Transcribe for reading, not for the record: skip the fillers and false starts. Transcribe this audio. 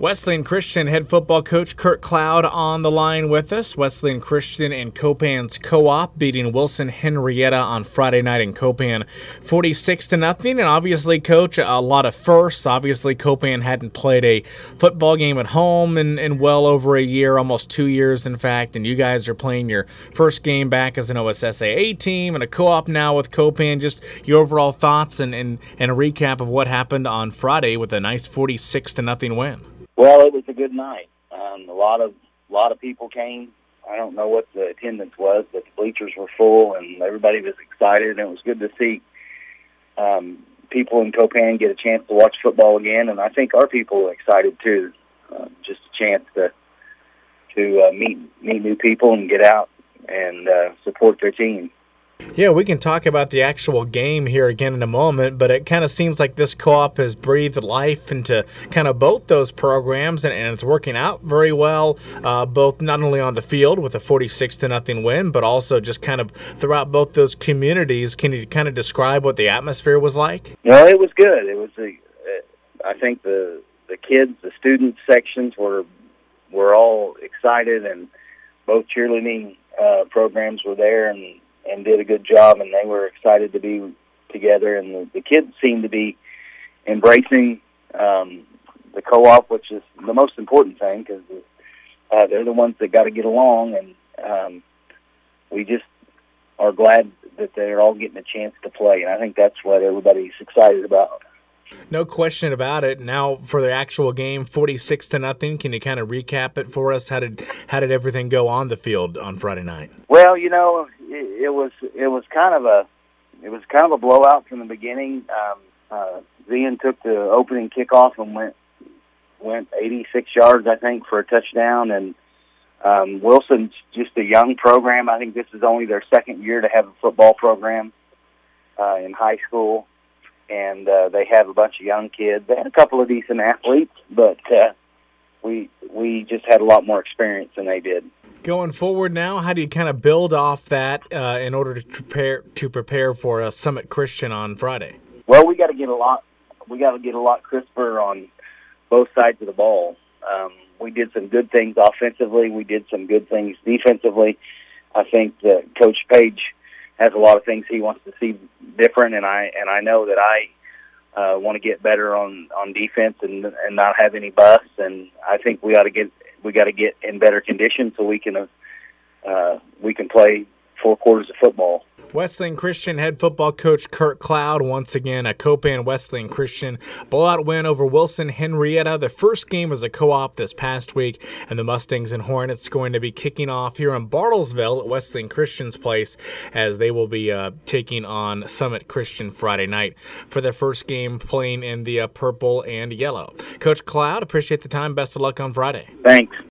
Wesleyan Christian head football coach Kurt Cloud on the line with us. Wesleyan Christian and Copan's co-op beating Wilson Henrietta on Friday night in Copan 46-0. And obviously, Coach, a lot of firsts. Obviously, Copan hadn't played a football game at home in well over a year, almost 2 years, in fact. And you guys are playing your first game back as an OSSAA team and a co-op now with Copan. Just your overall thoughts and a recap of what happened on Friday with a nice 46-0 win. Well, it was a good night. A lot of people came. I don't know what the attendance was, but the bleachers were full and everybody was excited. And it was good to see people in Copan get a chance to watch football again. And I think our people are excited too. Just a chance to meet new people and get out and support their team. Yeah, we can talk about the actual game here again in a moment, but it kind of seems like this co-op has breathed life into kind of both those programs, and it's working out very well, both not only on the field with a 46-0 win, but also just kind of throughout both those communities. Can you kind of describe what the atmosphere was like? No, it was good. It was I think the kids, the student sections were all excited, and both cheerleading programs were there and did a good job, and they were excited to be together. And the kids seemed to be embracing the co-op, which is the most important thing because they're the ones that got to get along. And we just are glad that they're all getting a chance to play. And I think that's what everybody's excited about. No question about it. Now for the actual game, 46-0. Can you kind of recap it for us? How did everything go on the field on Friday night? Well, you know, it was kind of a blowout from the beginning. Zion took the opening kickoff and went 86 yards, I think, for a touchdown. And Wilson's just a young program. I think this is only their second year to have a football program in high school. And they have a bunch of young kids. They had a couple of decent athletes, but we just had a lot more experience than they did. Going forward now, how do you kind of build off that in order to prepare for Summit Christian on Friday? Well, we got to get a lot crisper on both sides of the ball. We did some good things offensively. We did some good things defensively. I think that Coach Page has a lot of things he wants to see different, and I know that I want to get better on defense and not have any busts. And I think we got to get in better condition so we can play 4 quarters of football. Wesleyan Christian head football coach Kurt Cloud, once again, a Copan Wesleyan Christian blowout win over Wilson Henrietta. The first game was a co-op this past week, and the Mustangs and Hornets going to be kicking off here in Bartlesville at Wesleyan Christian's place as they will be taking on Summit Christian Friday night for their first game playing in the purple and yellow. Coach Cloud, appreciate the time. Best of luck on Friday. Thanks.